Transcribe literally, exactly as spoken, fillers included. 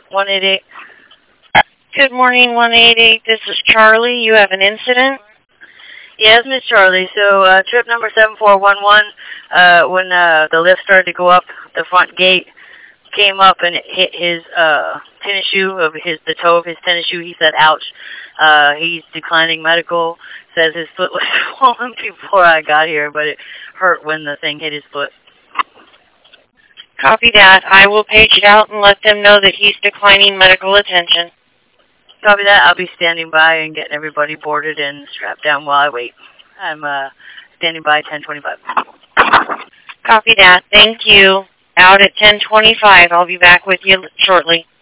one eight eight. Good morning, one eight eight. This is Charlie. You have an incident? Yes, Miss Charlie. So uh, trip number seven four one one, uh, when uh, the lift started to go up, the front gate came up and it hit his uh, tennis shoe, of his the toe of his tennis shoe. He said, ouch. Uh, he's declining medical. Says his foot was swollen before I got here, but it hurt when the thing hit his foot. Copy that. I will page it out and let them know that he's declining medical attention. Copy that. I'll be standing by and getting everybody boarded and strapped down while I wait. I'm uh, standing by ten twenty-five. Copy that. Thank you. Out at ten twenty-five. I'll be back with you shortly.